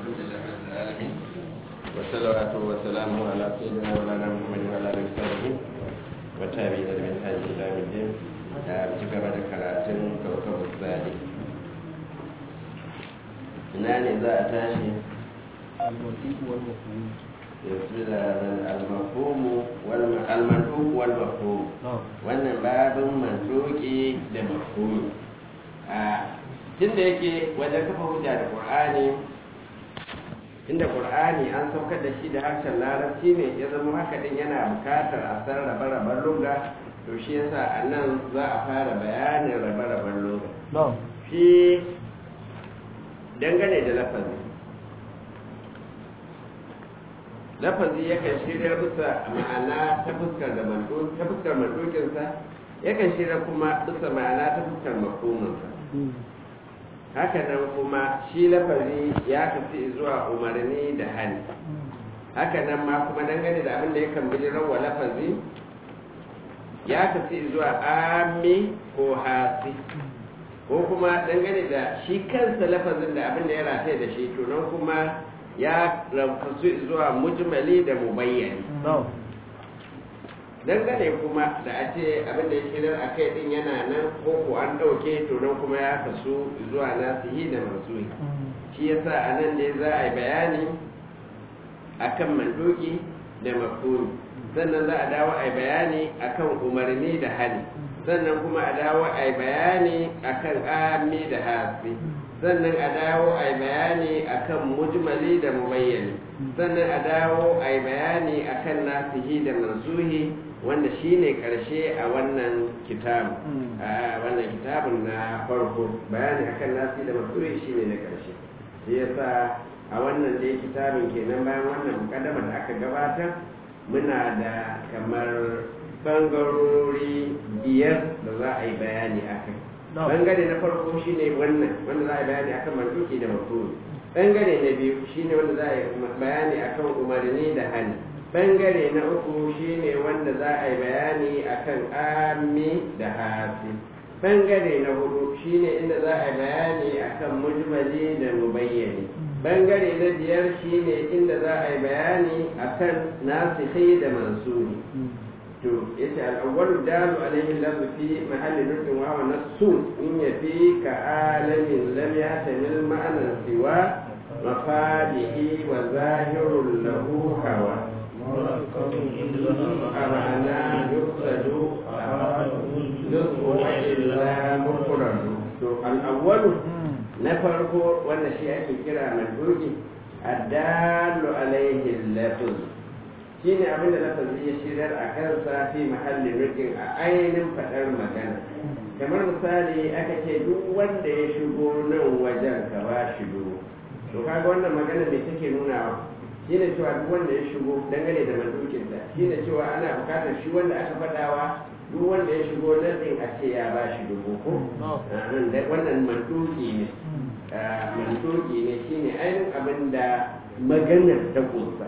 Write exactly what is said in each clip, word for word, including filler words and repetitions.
الحمد لله رب العالمين والصلوات والسلام على سيدنا مولانا محمد وعلى اله وصحبه وتابعين لمنهج الى يوم الدين بجبر كراتين كوكب الثاني ina ne za a tashi al-mafhumu wal-mantuq wal-mafhum wannan babin mantuki da mafhumi a tunda yake wajen kafa hujja da Qur'ani inda Qur'ani an saukar da shi da harshen Larabci ne ya zama haka din yana bukatar a san rabe-raben lugha to shi yasa anan za a fara bayanin rabe-raben lugha shi dangane da lafazi lafazi yakan shirya bisa ma'ana ta fuskar da mandu ta fuskar mandukinsa yakan shirya kuma bisa ma'ana ta fuskar mafhuminsa haka nan kuma shi lafazi ya tafi zuwa umarni da hali haka nan ma kuma dangane da abin da yakan bijirar wa lafazi ya tafi zuwa ami ko hasi ko kuma dangane da shi kansa lafazin da abin da ya rataye da shi to nan kuma ya rafasu zuwa mujmali da mubayyani dangane kuma da a ce abin da ya shirar a kai din yana nan ko ko an ɗauke to nan kuma ya kasu zuwa nasihi da mansuhi shi yasa a nan ne za a yi bayani akan manduki da mafhumi sannan za a dawo a yi bayani akan umarni da hali sannan kuma a dawo a yi bayani akan ami da hasi sannan a dawo a yi bayani akan mujmali da mubayyani sannan a dawo a yi bayani akan nasihi da mansuhi wanda shine karshe a wannan kitabu a wannan kitabun na farko bayani akan nasihi da mansuhi shine na karshe shi yasa a wannan dai kitabun kenan bayan wannan mukaddama da aka gabatar muna da kamar bangarori biyar da za a yi bayani a kai bangare na farko shine wannan wanda za a yi bayani akan mantuki da mafhumi bangare na biyu shine wanda za a yi bayani akan umarni da hali bangare na uku shine wanda za a yi bayani akan ami da hasi bangare na hudu shine inda za a yi bayani akan mujmali da mubayyani bangare na biyar shine inda za a yi bayani akan nasikhi da mansuri to yace al-awwalu dalu alayhi lam fi mahalli nutun wa wa nasun in yafi ka alamin lam yatamil ma'ana siwa mafadihi wa zahirul lahu hawa amana yuqsadu yuqsadu wa illa mufradu to al-awwalu na farko wanda shi ake kira manduki ad-dalu alayhi al-lafz shi ne abinda lafazi ya shirar a kansa fi mahallin rikin a ainihin faɗar magana kamar misali aka ce duk wanda ya shigo nan wajen ka ba shi duro to kaga wannan magana mai take nunawa shi ne cewa duk wanda ya shigo dangane da mandukinsa shi ne cewa ana bukatar shi wanda aka faɗawa duk wanda ya shigo nan ɗin a ce ya ba shi dubu ko wannan manduki ne manduki ne shi ne ainihin abin da maganar ta kusa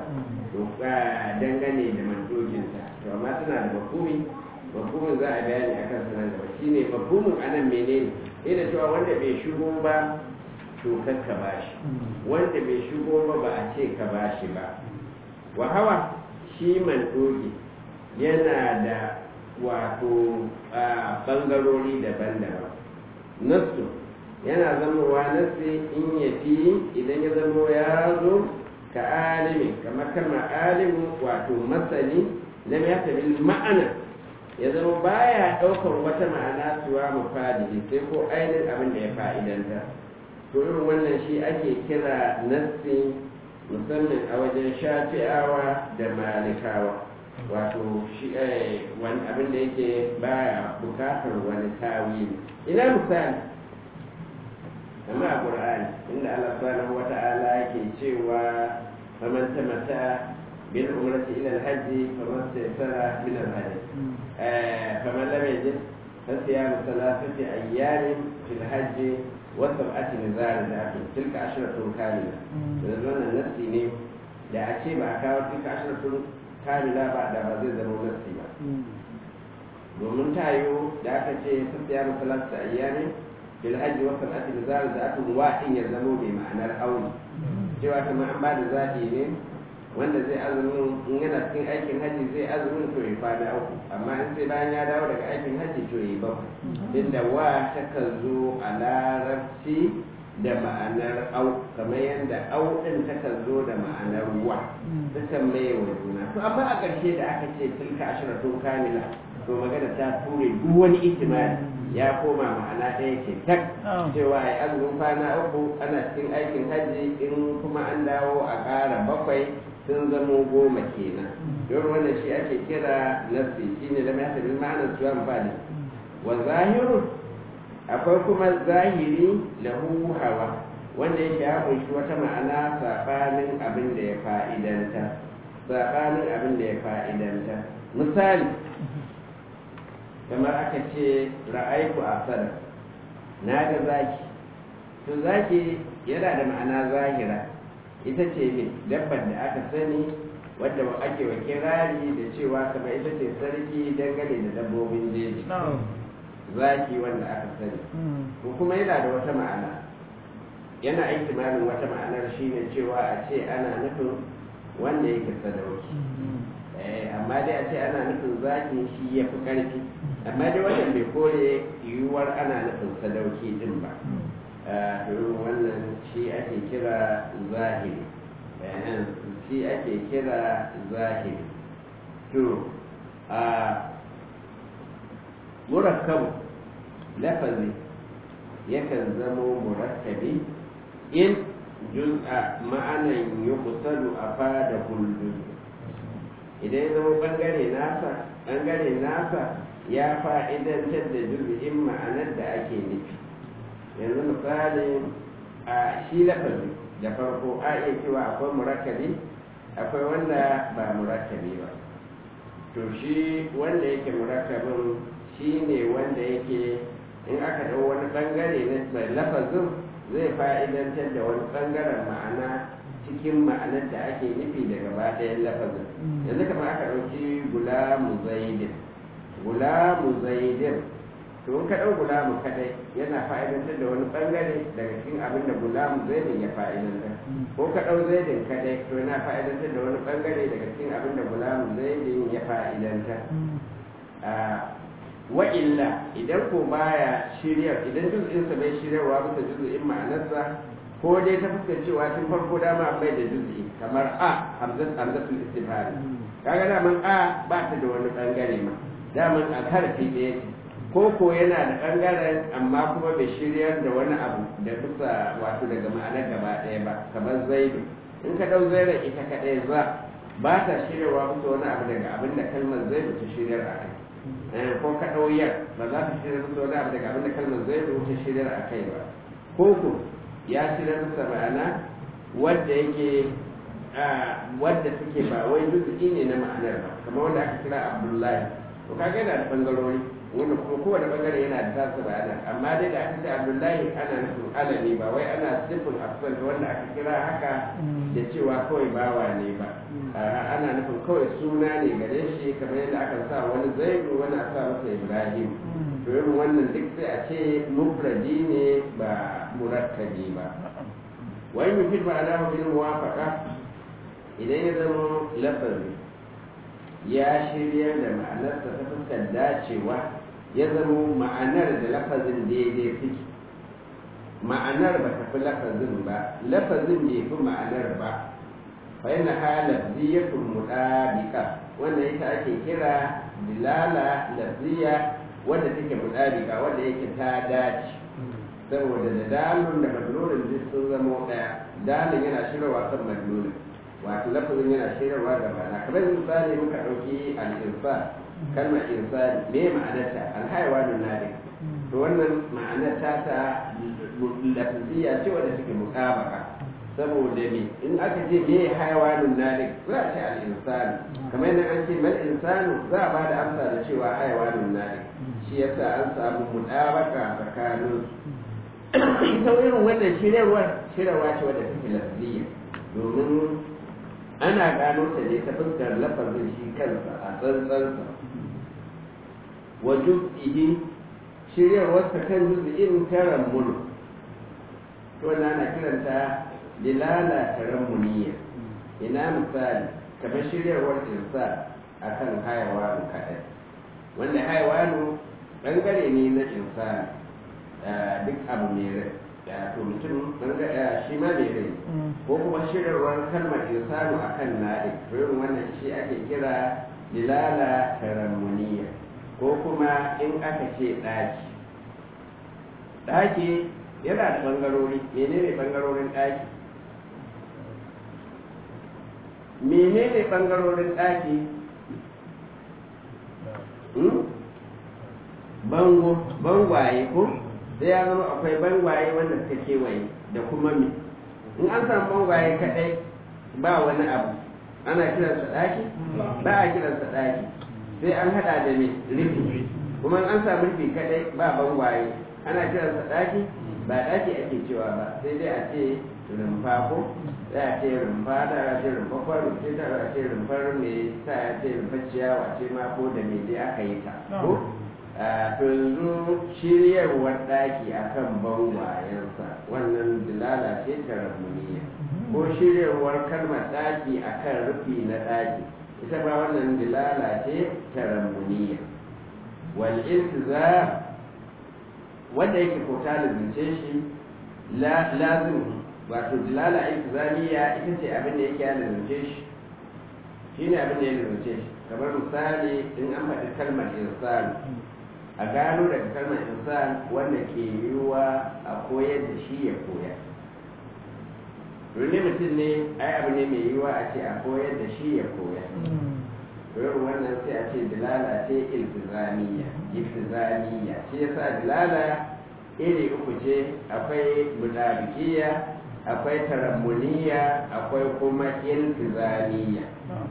dangane da mandoginsa to amma tana da mafhumi mafhumin za a bayani a kan sanar gaba shi ne mafhumin anan menene ina cewa wanda bai shigo ba to ka bashi wanda bai shigo ba ba a ce ka bashi ba wa hawa shi mandogi yana da wato bangarori daban-daban nasu yana zamowa nasi in yafi idan ya zamo ya zo ka alimi kamar kalmar alimu wato masani lam yatabil ma'ana ya zama baya daukar wata ma'ana suwa mufadi sai ko ainihin abin da ya fa'idanta to irin wannan shi ake kira nassi musamman a wajen shafi'awa da malikawa wato shi wani abin da yake baya bukatar wani tawili ina misali amma a Qur'ani inda Allah subhanahu wa ta'ala yake cewa faman tamatta bil umrati ila al-hajj faman tayassara min al-hajj faman lam yajid fasiyamu thalathati ayyamin fil hajj wa sab'ati nizar tilka ashratun kamila dan wannan nafsi ne da a ce ba a kawo tilka ashratun kamila ba da ba zai zama nafsi ba domin tayo da aka ce fasiyamu thalathati ayyamin bil hajji wa sab'ati nizar da aka wa in ya zamo bai ma'anar auni cewa kamar an ba da zaɓi ne wanda zai azumin in yana cikin aikin hajji zai azumin to ya kwana uku amma in sai bayan ya dawo daga aikin hajji to ya bakwai inda wa takan zo a larabci da ma'anar au kamar yadda au ɗin takan zo da ma'anar wa takan mai wa juna to amma a ƙarshe da aka ce tilka ashiratun kamila to magana ta ture duk wani ihtimali ya koma ma'ana ɗaya ce tak cewa ai azumin kwana uku ana cikin aikin hajji in kuma an dawo a ƙara bakwai sun zamo goma kenan don wannan shi ake kira nasi shine da mai hasabin ma'anar suwa mafani wa zahiru akwai kuma zahiri lahu hawa wanda yake ya kunshi wata ma'ana saɓanin abin da ya fa'idanta saɓanin abin da ya fa'idanta misali kamar aka ce ra'aiku a sada na ga zaki to zaki yana da ma'ana zahira ita ce ne dabbar da aka sani wadda ake wa kirari da cewa kamar ita ce sarki dangane da dabbobin jeji zaki wanda aka sani ko kuma yana da wata ma'ana yana ihtimalin wata ma'anar shine cewa a ce ana nufin wanda yake sadauki amma dai a ce ana nufin zaki shi ya fi ƙarfi amma dai wannan bai kore yiwuwar ana nufin sadauki din ba domin wannan shi ake kira zahiri shi ake kira zahiri to a murakkabu lafazi yakan zamo murakkabi in juz'a ma'anan yuqsadu afada kullu idan ya zama bangare nasa bangare nasa ya fa'idantar da juz'in ma'anar da ake nufi yanzu misali a shi lafazi da farko a iya cewa akwai murakkabi akwai wanda ba murakkabi ba to shi wanda yake murakkabin shi ne wanda yake in aka ɗau wani ɓangare na mai lafazin zai fa'idantar da wani ɓangaren ma'ana cikin ma'anar da ake nufi da gaba ɗayan lafazin yanzu kamar aka ɗauki gulamu zaidin gulamu zaidin to in ka ɗau gulamu kadai yana fa'idantar da wani ɓangare daga cikin abin da gulamu zaidin ya fa'idantar ko ka ɗau zaidin kadai to yana fa'idantar da wani ɓangare daga cikin abin da gulamu zaidin ya fa'idantar wa illa idan ko baya shiryar idan juz'insa bai shiryarwa bisa juz'in ma'anarsa ko dai ta fuskar cewa tun farko dama bai da juz'i kamar a hamzat hamzatul istifham kaga daman a ba ta da wani bangare ma daman a harfi ɗaya ce ko ko yana da bangaren amma kuma bai shiryar da wani abu da bisa wato daga ma'anar gaba ɗaya ba kamar zaidu in ka dau zaidun ita kaɗai za ba ta shiryarwa bisa wani abu daga abin da kalmar zaidu ta shiryar a kai ko ka ɗauyar ba za ta shirya musu wani abu daga abin da kalmar zai wuce shiryar a kai ba ko ko ya shirya musu ma'ana wadda yake wadda suke ba wai juzu'i ne na ma'anar ba kamar wanda aka kira abdullahi to kaga yana da bangarori wanda kuma kowane bangare yana da tasa ma'anar amma dai da aka ce abdullahi ana nufin alami ba wai ana sifin afsal wanda aka kira haka da cewa kawai bawa ne ba ana nufin kawai suna ne gare shi kamar yadda aka sa wani zaidu wani a sa masa ibrahim to irin wannan duk sai a ce mufradi ne ba murakkabi ba wani mutum ba alama bin muwafaqa idan ya zama lafazi ya shirya da ma'anarsa ta fuskar dacewa ya zama ma'anar da lafazin daidai suke ma'anar ba ta fi lafazin ba lafazin bai fi ma'anar ba faina halar ziyatun muɗabika wanda ita ake kira dilala lafiya wadda take muɗabika wadda yake ta dace saboda da dalun da madlulin duk sun zama ɗaya dalin yana shirarwa kan madlulin wato lafazin yana shirarwa da ma'ana kamar misali muka ɗauki al-insan kalmar insan me ma'anarta alhaiwanun nadi to wannan ma'anarta ta lafiya ce wadda take muɗabaka saboda me in aka ce me haiwanun nadi za a ce al-insan kamar yadda an ce mal insanu za a ba da amsa da cewa haiwanun nadi shi yasa an samu muɗabaka tsakanin ita irin wannan shirarwar shirarwa ce wadda take lafiya domin ana gano ta ne ta fuskar lafazin shi kansa a tsantsansa wa juz'ihi shiryarwarsa kan juz'in taran mulu to na ana kiranta dilala tarammuniya ina misali kamar shiryarwar insa akan haiwanu kaɗai wanda haiwanu ɓangare ne na insa duk abu mai rai ya to mutum shi ma mai rai ko kuma shiryarwar kalmar insanu akan na'i irin wannan shi ake kira dilala tarammuniya ko kuma in aka ce ɗaki ɗaki yana da ɓangarori menene ɓangarorin ɗaki menene ɓangarorin ɗaki bango bangwaye ko sai ya zama akwai bangwaye wanda suka kewaye da kuma me in an samu bangwaye kaɗai ba wani abu ana kiransa ɗaki ba a kiransa ɗaki sai an haɗa da me rufi kuma an samu rufi kaɗai ba bangwaye ana kiransa ɗaki ba ɗaki ake cewa ba sai dai a ce rumfa ko sai a ce rumfa da a ce rumfa kwaro sai ta a ce rumfar me ta a ce rumfar ciyawa ce ma ko da me dai aka yi ta ko to yanzu shiryarwar ɗaki akan bangwayensa wannan dilala ce ta ramuniya ko shiryarwar kalmar ɗaki akan rufi na ɗaki ita ba wannan dilala ce ta ramuniya wal iltizam wanda yake ko ta lizince shi lazim wato dilala iltizamiya ita ce abin da yake ya lizince shi shine abin da ya lizince shi kamar misali in an faɗi kalmar insan a gano daga kalmar insan wanda ke yiwuwa a koyar da shi ya koya domin mutum ne ai abu ne mai yiwuwa a ce a koyar da shi ya koya irin wannan sai a ce dilala ce iltizamiya iltizamiya shi yasa dilala iri uku ce akwai mutabikiya akwai tarammuniya akwai kuma iltizamiya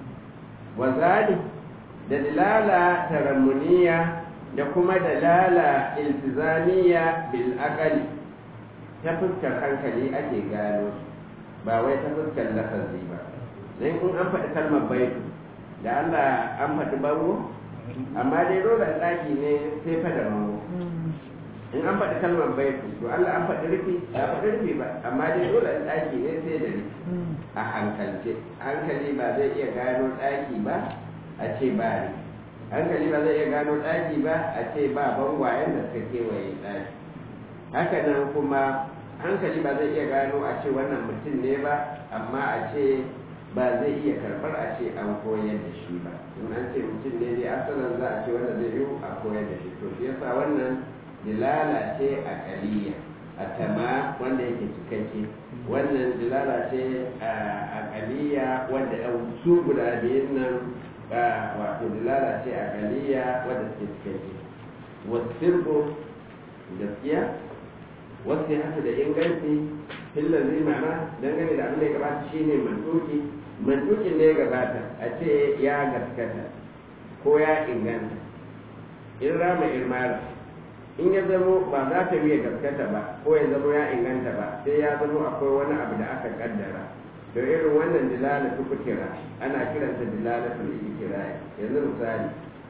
wazali da dilala tarammuniya da kuma dalala iltizamiya bil aqali ta fuskar hankali ake gano ba wai ta fuskar lafazi ba dan in an faɗi kalmar baitu da Allah an faɗi bango amma dai dole ɗaki ne sai fa da bango in an faɗi kalmar baitu to Allah an faɗi rufi ba faɗi rufi ba amma dai dole ɗaki ne sai da rufi a hankalce hankali ba zai iya gano ɗaki ba a ce ba rufi hankali ba zai iya gano ɗaki ba a ce ba bangwayen da suka kewaye ɗaki haka nan kuma hankali ba zai iya gano a ce wannan mutum ne ba amma a ce ba zai iya karɓar a ce an koyar da shi ba in an ce mutum ne dai asalin za a ce wanda zai yi a koyar da shi to shi yasa wannan dilala ce a kaliya a tama wanda yake cikakke wannan dilala ce a kaliya wanda su guda biyun nan wato dilala ce a kaliya wanda suke cikakke wasu gaskiya wasu haka da inganci hillar zai ma'ana dangane da abin da ya gabata shine mantuki mantukin da ya gabata a ce ya gaskata ko ya inganta in rama irmara in ya zamo ba za ta biya gaskata ba ko ya zamo ya inganta ba sai ya zamo akwai wani abu da aka kaddara da irin wannan dilala tukutira ana kiranta dilala tukutira yanzu misali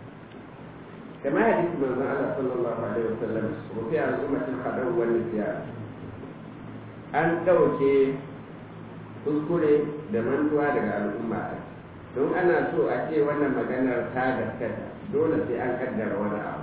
kamar hadisi manzon Allah sallallahu alaihi wasallam rufi al'ummatin qadar wal nisyan an dauke kuskure da mantuwa daga al'umma don ana so a ce wannan maganar ta gaskata dole sai an kaddara wani abu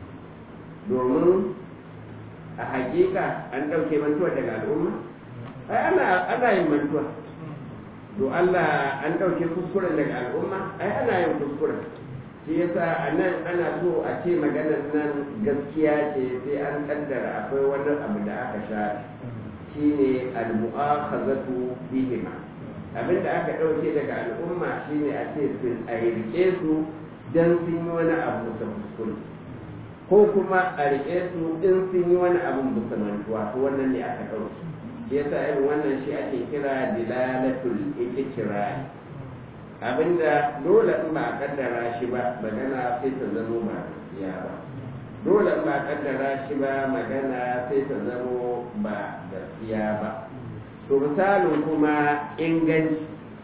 domin a hakika an dauke mantuwa daga al'umma ai ana ana yin mantuwa do Allah an dauke kuskuren daga al'umma ai ana yin kuskuren shi yasa a nan ana so a ce maganar nan gaskiya ce sai an kaddara akwai wani abu da aka sha shine al-mu'akhazatu bihima abinda aka dauke daga al'umma shine a ce sun a rike su dan sun yi wani abu da kuskure ko kuma a rike su in sun yi wani abu da mantuwa to wannan ne aka dauke shi yasa irin wannan shi ake kira dilalatul ikrar abinda dole in ba a kaddara shi ba magana sai ta zamo ba gaskiya ba dole in ba a kaddara shi ba magana sai ta zamo ba gaskiya ba to misalin kuma inganci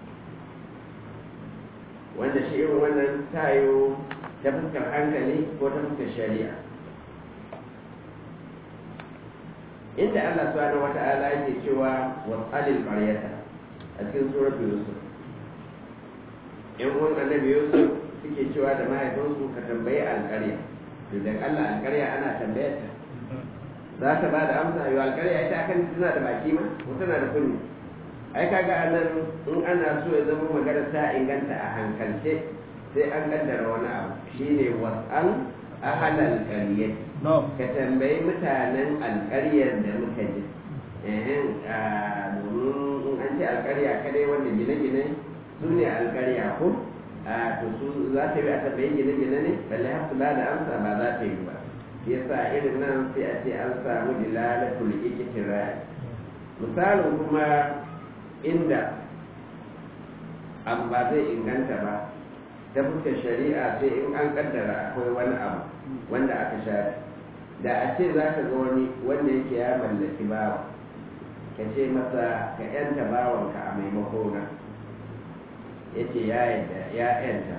wanda shi irin wannan tayo ta fuskar hankali ko ta fuskar shari'a inda Allah subhanahu wata'ala yake cewa was'alil qaryata a cikin suratul yusuf yan uwan annabi yusuf suke cewa da mahaifinsu ka tambayi alƙarya to dan Allah alƙarya ana tambayar ta za ta ba da amsa yau alƙarya ita akan tana da baki ma ko tana da kunni ai kaga anan in ana so ya zama magana ta inganta a hankalce sai an kaddara wani abu shine was'al ahlal qaryah ka tambayi mutanen alƙaryar da muka ji eh domin an ce alƙarya kadai wanda gine-gine su ne alƙarya ko a to su za ta yi a tambayi gine-gine ne balle har kula da amsa ba za ta yi ba yasa irin nan sai a ce an samu dilalatul iktira misalin kuma inda abu ba zai inganta ba ta fuskar shari'a sai in an kaddara akwai wani abu wanda aka shafi da a ce za ka ga wani wanda yake ya mallaki bawa ka ce masa ka yanta bawanka a maimako na ya ce ya yadda ya yanta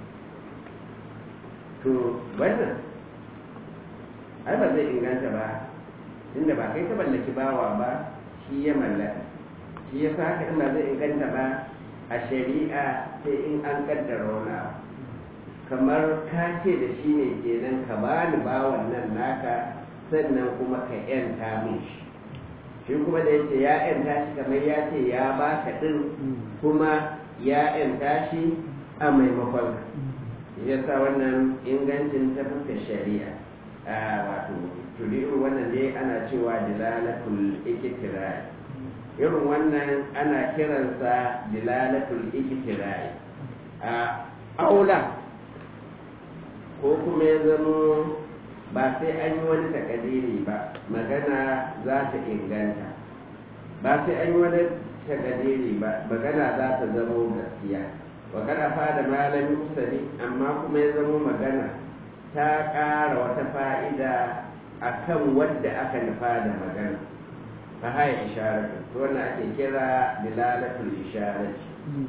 to wannan ai ba zai inganta ba inda ba kai ta mallaki bawa ba shi ya mallaka shi ya sa haka in ba zai inganta ba a shari'a sai in an kaddara wani abu kamar ka ce da shi ne kenan ka ba ni bawan nan naka sannan kuma ka yanta min shi shi kuma da yace ya yanta shi kamar ya ce ya ba ka din kuma ya yanta shi a maimakon ya sa wannan ingancin ta fuska shari'a a wato tuliru wannan dai ana cewa dilalatul iktira'i irin wannan ana kiransa dilalatul iktira'i a aula ko kuma ya zama ba sai an yi wani takadiri ba magana za ta inganta ba sai an yi wani takadiri ba magana za ta zama gaskiya wa kada fada malami musali amma kuma ya zama magana ta ƙara wata fa'ida a kan wadda aka nufa da magana ta haya isharatu to wannan ake kira dilalatul isharati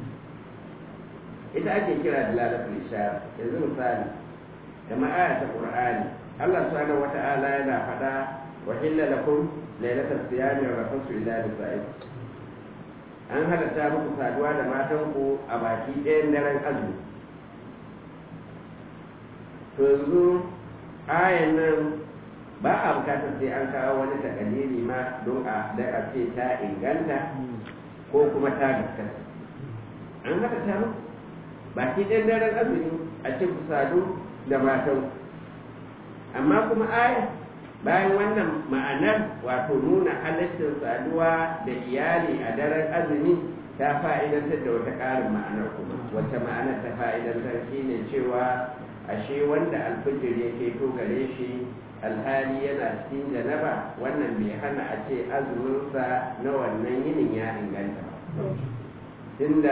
ita ake kira dilalatul isharati yanzu misali kama aya ta qur'ani Allah subhanahu wata'ala yana faɗa wa hilla lakum lailatal siyami wa rafasu ila nisaikum an halatta muku saduwa da matanku a baki ɗayan daren azumi to yanzu ayan nan ba a bukatar sai an kawo wani takadiri ma don a da a ce ta inganta ko kuma ta gaskata an halatta muku baki ɗayan daren azumi a ce ku sadu da matanku amma kuma aya bayan wannan ma'anar wato nuna halittar saduwa da iyali a daren azumi ta fa'idantar da wata ƙarin ma'anar kuma wata ma'anar ta fa'idantar shi ne cewa ashe wanda alfijir yake to gare shi alhali yana cikin janaba wannan bai hana a ce azuminsa na wannan yinin ya inganta ba tunda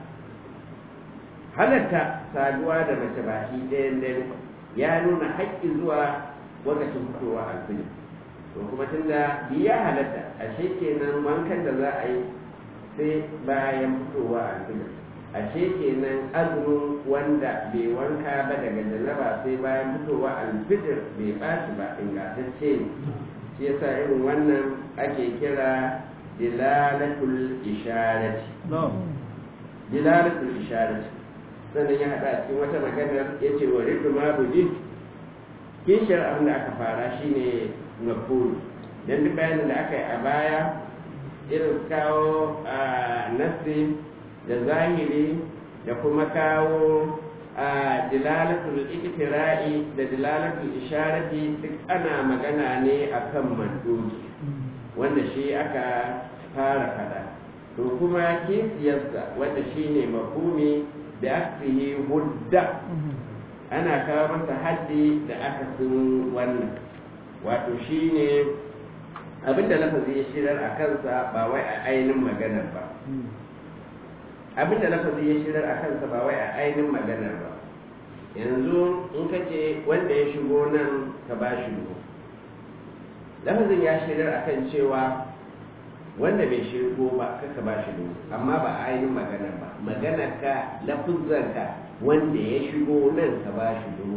halatta saduwa da mace baki ɗayan dare ya nuna haƙƙi zuwa lokacin fitowa alfijir to kuma tunda biya halatta ashe kenan wankan da za a yi sai bayan fitowa alfijir ashe kenan azumin wanda bai wanka ba daga janaba sai bayan fitowa alfijir bai ɓaci ba ingantacce ne shi yasa irin wannan ake kira dilalatul isharati dilalatul isharati sannan ya haɗa cikin wata maganar ya ce wa ridu ma buji kishiyar abin da aka fara shine mafulu don duk bayanin da aka yi a baya irin kawo a nasi da zahiri da kuma kawo a dilalatul iktira'i da dilalatul isharati duk ana magana ne akan manduki wanda shi aka fara fada to kuma kishiyarsa wanda shine mafhumi da aksihi hudda ana kawo masa haddi da aka sun wannan wato shi ne abinda lafazi ya shirar a kansa ba wai a ainihin maganar ba abinda lafazi ya shirar a kansa ba wai a ainihin maganar ba yanzu in ka ce wanda ya shigo nan ka ba shi ruwa lafazin ya shirar a kan cewa wanda bai shigo ba kaka ba shi ruwa amma ba a ainihin maganar ba maganar ka lafuzanka wanda ya shigo nan ka ba shi ruwa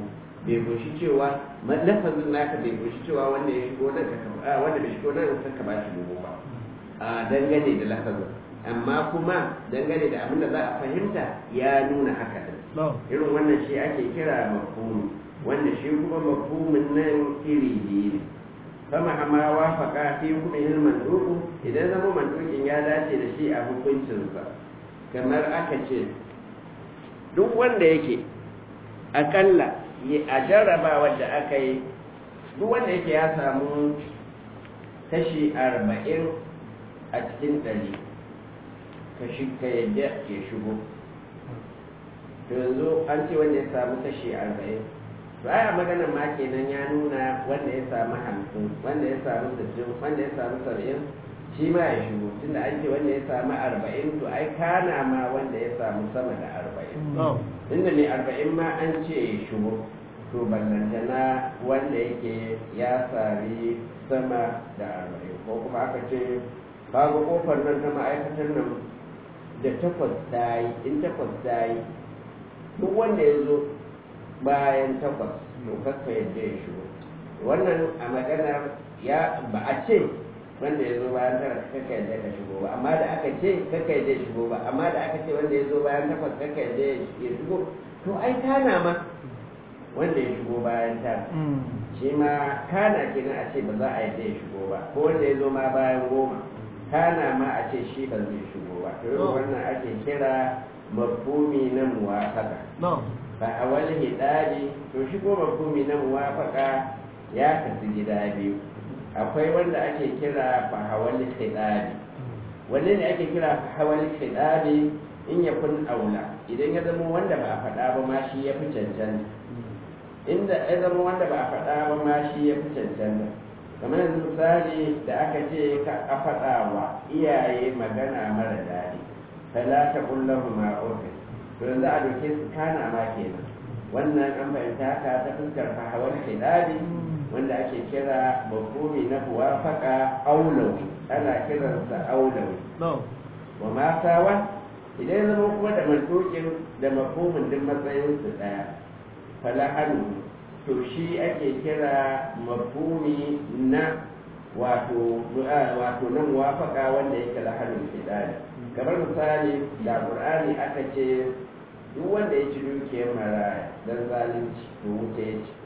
bai goshi cewa lafazin naka bai goshi cewa wanda ya shigo nan ka wanda bai shigo nan ka ba shi dubu ba a dangane da lafazin amma kuma dangane da abin da za a fahimta ya nuna haka din irin wannan shi ake kira mafhumi wanda shi kuma mafhumin nan iri biyu ne fama amma wafaka fi kuma yin manduku idan zama mandukin ya dace da shi a hukuncinsa kamar aka ce duk wanda yake akalla a jarrabawar da aka yi duk wanda yake ya samu kashi arba'in a cikin ɗari kashi ka yadda ya shigo to yanzu an ce wanda ya samu kashi arba'in to ai a maganar ma kenan ya nuna wanda ya samu hamsin wanda ya samu sittin wanda ya samu saba'in shi ma ya shigo tunda an ce wanda ya samu arba'in to ai kana ma wanda ya samu sama da arba'in inda mai arba'in ma an ce ya shigo to ballantana wanda yake ya sami sama da arba'in ko kuma aka ce kaga kofar nan ta ma'aikatar nan da takwas ta yi in takwas ta yi duk wanda ya zo bayan takwas to kakka yadda ya shigo wannan a maganar ya ba a ce wanda ya zo bayan tara kakka yadda ka shigo ba amma da aka ce kakka yadda ya shigo ba amma da aka ce wanda ya zo bayan takwas kakka yadda ya shigo to ai kana ma wanda ya shigo bayan tara shi ma kana kenan a ce ba za a yadda ya shigo ba ko wanda ya zo ma bayan goma kana ma a ce shi ba zai shigo ba to wannan ake kira mafhumi na muwafaka fa awal hidari to shigo mafhumi na muwafaka ya kasu gida biyu akwai wanda ake kira fa hawal hidari wanne ne ake kira fa hawal hidari in ya kun aula idan ya zama wanda ba a faɗa ba ma shi ya fi cancanta inda ya zama wanda ba a faɗa ba ma shi ya fi cancanta kamar yanzu misali da aka ce ka a faɗa wa iyaye magana mara daɗi fala ta kullahu ma urfi to yanzu a doke su kana ma kenan wannan an fahimta ka ta fuskar fahawar hidabi wanda ake kira mafhumi na muwafaqa aulawi ana kiransa aulawi wa ma sawa idan zama kuma da mantokin da mafhumin duk matsayin su daya fala hannu to shi ake kira mafhumi na wato wato na muwafaqa wanda yake lahanin hidabi kamar misali da qur'ani aka ce duk wanda ya ci dukiyar maraya dan zalunci to wuta ya ci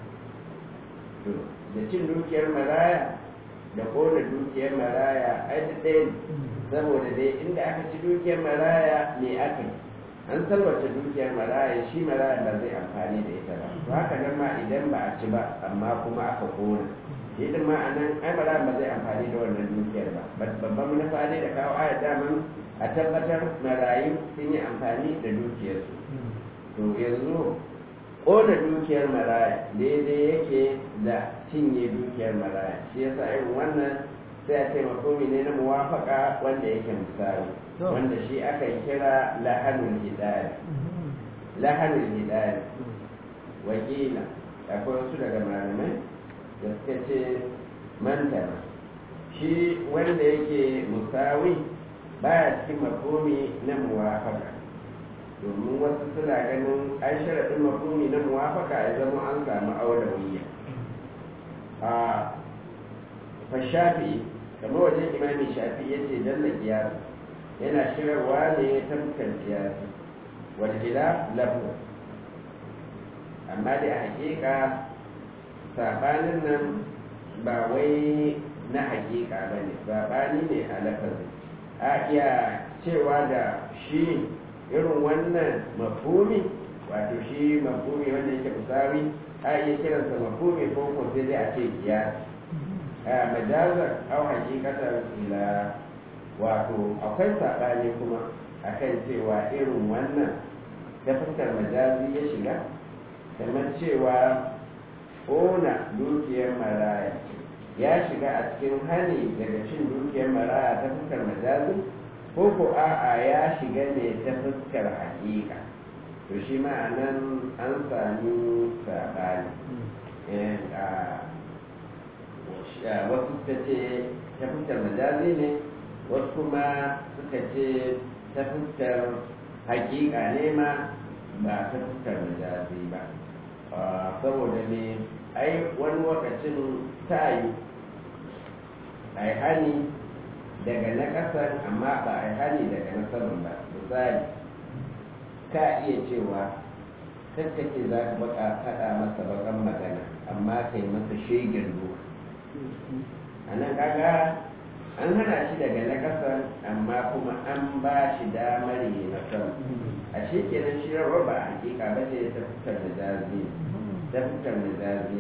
to da cin dukiyar maraya da kona dukiyar maraya ai da ɗaya saboda dai inda aka ci dukiyar maraya me aka yi an salwata dukiyar maraya shi maraya ba zai amfani da ita ba to haka nan ma idan ba a ci ba amma kuma aka kona idan ma anan ai maraya ba zai amfani da wannan dukiyar ba babban manufa ne da kawo ayat daman a tabbatar marayu sun yi amfani da dukiyarsu to yanzu ƙona dukiyar maraya daidai yake da cinye dukiyar maraya shi yasa irin wannan sai a taimako ne na muwafaka wanda yake misali wanda shi aka kira lahanul hidayah lahanul hidayah wakila akwai wasu daga malamai da suka ce mantana shi wanda yake musawi baya cikin mafhumi na muwafaka domin wasu suna ganin an sharaɗin mafhumi na muwafaka ya zama an samu aulawiyya a fashafi kamar wajen imamin shafi ya ce dalla kiyasi yana shirarwa ne ta fuskar kiyasi walhila lafu amma da a hakika sabanin nan ba wai na hakika ba ne sabani ne a lafazin a iya cewa da shi irin wannan mafhumi wato shi mafhumi wanda yake musawi a iya kiransa mafhumi ko ko sai dai a ce kiyasi a majazar au hakikatar ila wato akwai saɓani kuma akan cewa irin wannan ta fuskar majazi ya shiga kamar cewa ƙona dukiyar maraya ya shiga a cikin hani daga cin dukiyar maraya ta fuskar majazi ko ko a'a ya shiga ne ta fuskar hakika to shi ma'anan an sami saɓani wasu suka ce ta fuskar majazi ne wasu kuma suka ce ta fuskar hakika ne ma ba ta fuskar majazi ba saboda ne ai wani lokacin ta yi a yi hani daga na ƙasar amma ba a yi hani daga na saman ba misali ka iya cewa kakkake za ka baka faɗa masa bakan magana amma ka yi masa shegen doka a nan kaga an hana shi daga na ƙasar amma kuma an ba shi damar yi na sama a shi kenan shi rawar ba a hakika ba ce ta fitar da zazi ta fitar da zazi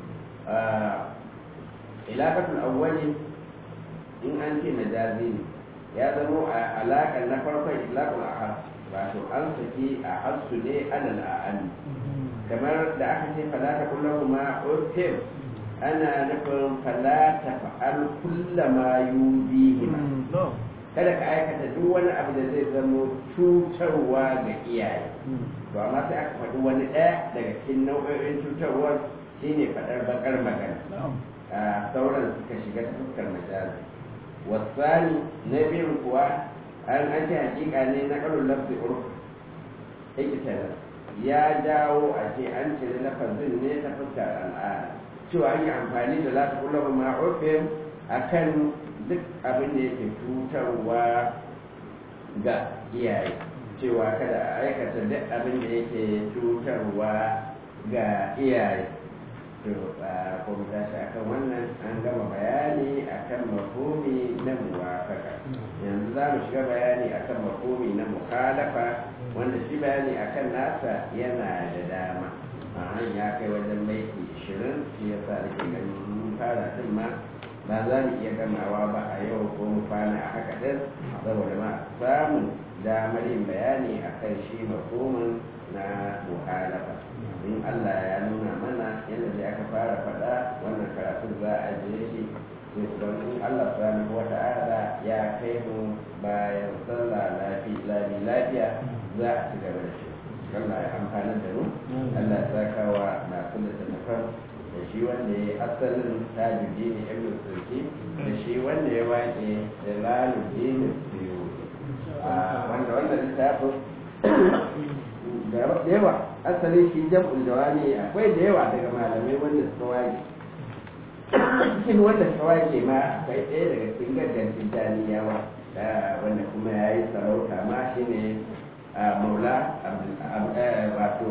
ilaƙatul awwali in an ce majazi ne ya zamo a alaƙar na farkon ilaƙul ahad wato an saki a hasu ne alal a'ani kamar da aka ce fala ta kullum ma urfim ana nufin fala ta fa'al kullama yubihima kada ka aikata duk wani abu da zai zamo cutarwa ga iyaye to amma sai aka faɗi wani ɗaya daga cikin nau'o'in cutarwar shine faɗar bakar magana a sauran suka shiga fuskar majazi wasani na biyun kuwa an ake hakika ne na ƙarun lafi urf ikitalar ya jawo a ce an cire lafazin ne ta fuskar al'ada cewa an yi amfani da lafi kula ma urfin a kan duk abin da yake cutarwa ga iyaye cewa kada a aikata duk abin da yake cutarwa ga iyaye to a kuma tashi akan wannan an gama bayani akan mafhumi na muwafaka yanzu za mu shiga bayani akan mafhumi na mukhalafa wanda shi bayani akan nasa yana da dama a ya kai wajen maiki ishirin shi ya sa da ke ganin mun fara din ma ba za mu iya gamawa ba a yau ko mu kwana a haka din saboda ma samun damar yin bayani akan shi mafhumin na mukhalafa in Allah ya nuna mana yadda da aka fara faɗa wannan karatun za a je shi sai kuma in Allah subhanahu wa ta'ala ya kai mu bayan sallah lafiya lafiya za a ci gaba da shi Allah ya amfana da mu Allah ya saka wa masu da tafar da shi wanda ya asalin tajuddin ibn sulki da shi wanda ya waƙe da laluddin suyuti wanda wannan littafin da yawa asalin shi jam'ul jawami akwai da yawa daga malamai wanda suka waje cikin wanda suka waje ma akwai ɗaya daga cikin gaggan tijjaniyawa wanda kuma ya yi sarauta ma shi ne maula wato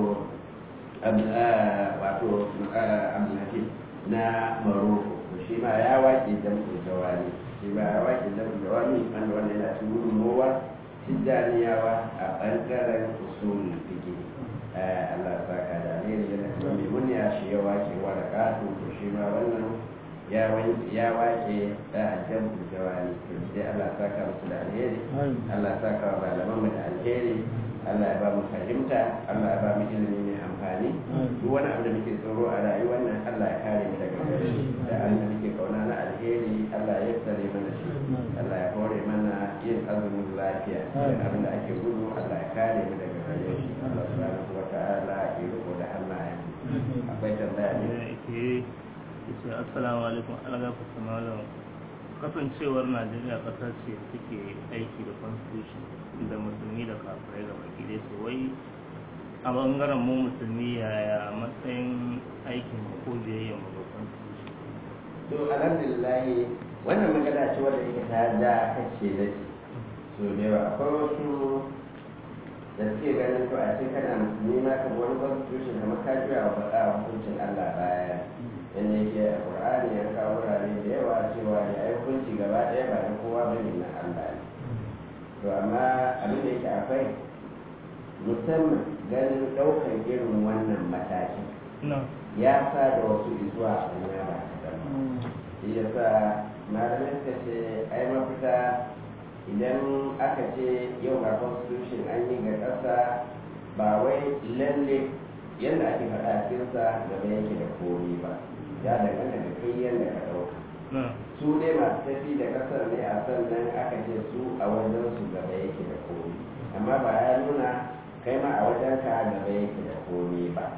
wato abdulhakim na maroko shi ma ya waje jam'ul jawami shi ma ya waje jam'ul jawami wanda wanda yana cikin gudunmowar tijjaniyawa a ɓangaren usulul fiqh Allah ya saka da alheri yana kuma mai munya shi ya wake warakatu to shi ma wannan ya ya wake da ajabul jawani to sai Allah ya saka musu da alheri Allah ya saka wa malaman mu da alheri Allah ya ba mu fahimta Allah ya ba mu ilimi mai amfani duk wani abu da muke tsoro a rayuwar nan Allah ya kare mu daga gare shi da Allah muke kauna na alheri Allah ya tsare mana shi Allah ya hore mana yin azumin lafiya abin da ake gudu Allah ya kare mu daga gare shi Allah subhanahu wa ta'ala ya riko da hannayen akwai tambaya ne ke ce assalamu alaikum alaga ku malam kasancewar Najeriya kasar ce take aiki da constitution da musulmi da kafirai ga baki dai su wai a bangaren mu musulmi yaya matsayin aikin ko biyayya mu ga constitution to alhamdulillah wannan magana ce wanda yake ta da kace da shi so da yawa akwai wasu da suke ganin to a ce kana musulmi ma ka wani constitution kamar ka juya wa faɗa hukuncin Allah baya yadda yake a Qur'ani ya kawo wurare da yawa cewa ya yi hukunci gaba ɗaya ba da kowa bane na Allah ne to amma abin da yake akwai musamman ganin ɗaukar irin wannan matakin ya sa da wasu izuwa a duniya ba kaɗan ba shi ya sa malamai suka ce ai mafita idan aka ce yau ga constitution an yi ga ƙasa ba wai lalle yadda ake faɗa a cikinsa gaba yake da komi ba ya danganta da kai yadda ka ɗauka su dai masu tafi da ƙasar ne a sannan aka ce su a wajen su gaba yake da komi amma ba ya nuna kai ma a wajen ka gaba yake da komi ba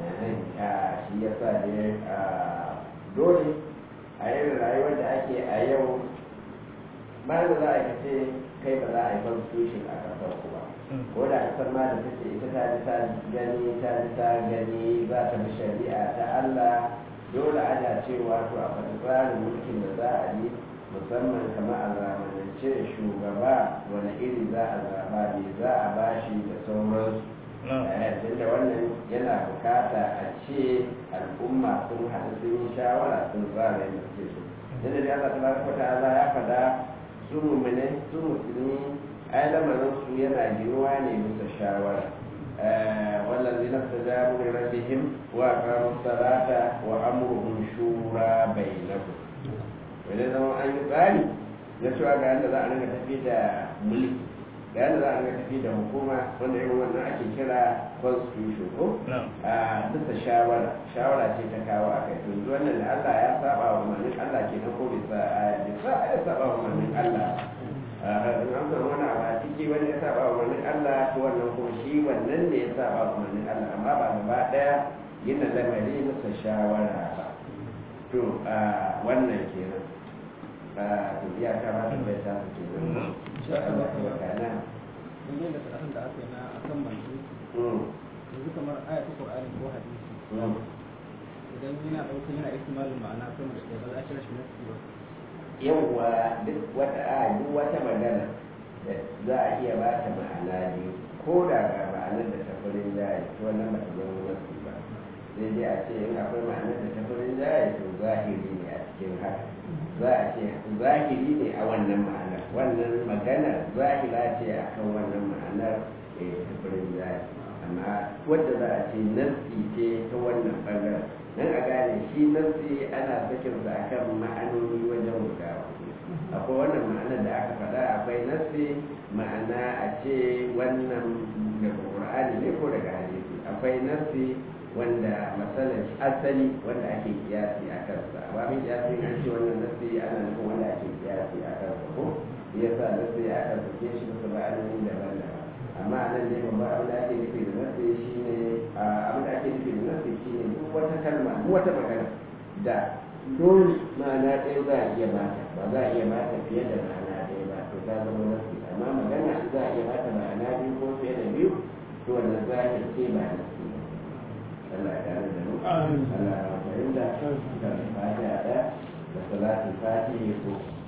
shi ya sa ne dole a irin rayuwar da ake a yau ba da za a ce kai ba za a yi constitution a ƙasar ku ba ko da kasar ma da take ita ta ji ta gani ta ji ta gani za ta bi shari'a ta Allah dole ana cewa to a faɗi tsarin mulkin da za a yi musamman kamar a zamanance shugaba wani iri za a zaba ne za a bashi da sauransu tunda wannan yana bukata a ce al'umma sun haɗu sun yi shawara sun tsara yadda suke so yadda da Allah tabaraka wa ta'ala ya faɗa su mu'mine su musulmi ai lamarin su yana ginuwa ne bisa shawara والذين استجابوا لربهم وأقاموا الصلاة وأمرهم شورى بينهم ولذا أن يقال نشوى بأن ذا أنك تفيد ملك بأن ذا أنك تفيد حكومة ونعم أن أكي كلا constitution a bisa shawara shawara ce ta kawo a kai yanzu wannan da Allah ya saba wa umarnin Allah ke ko bisa bisa ya saba wa umarnin Allah an san wani abu a ciki wani ya saba wa umarnin Allah to wannan ko shi wannan ne ya saba wa umarnin Allah amma ba gaba daya yin lamari bisa shawara ba to wannan kenan a to ya kamata bai ta su kenan insha Allah wa kana dangane da karatun da aka yi na akan manzo yanzu kamar ayatul qur'ani ko hadisi idan yana ɗaukar yana ihtimalin ma'ana sama da ba za a kira shi nasi ba yawwa duk wata a duk wata magana da za a iya ba ta ma'ana biyu ko da ga ma'anar da ta furin jaye to wannan ba ta zama nasi ba sai dai a ce in akwai ma'anar da ta furin jaye to zahiri ne a cikin haka za a ce zahiri ne a wannan ma'anar wannan maganar zahira ce akan wannan ma'anar ta furin jaye amma wadda za a ce nasi ce ta wannan bangaren nan a gane shi nasi ana sakin sa akan ma'anoni wajen guda akwai wannan ma'anar da aka faɗa akwai nasi ma'ana a ce wannan daga Qur'ani ne ko daga hadisi akwai nasi wanda masalan asali wanda ake kiyasi a kansa amma min kiyasi an ce wannan nasi ana nufin wanda ake kiyasi a kansa ko yasa nasi aka sake shi bisa ma'anoni daban-daban amma a nan ne babban abin da ake nufi da nasi shine abin da ake nufi da nasi shine duk wata kalma duk wata magana da dole ma'ana ɗaya za a iya bata ba za a iya bata fiye da ma'ana ɗaya ba to ta zama nasi amma magana za a iya bata ma'ana biyu ko fiye da biyu to wannan za a ce ba nasi ba Allah ya kare da mu Allah ya fahimta da fatiha da salatin fatiha ko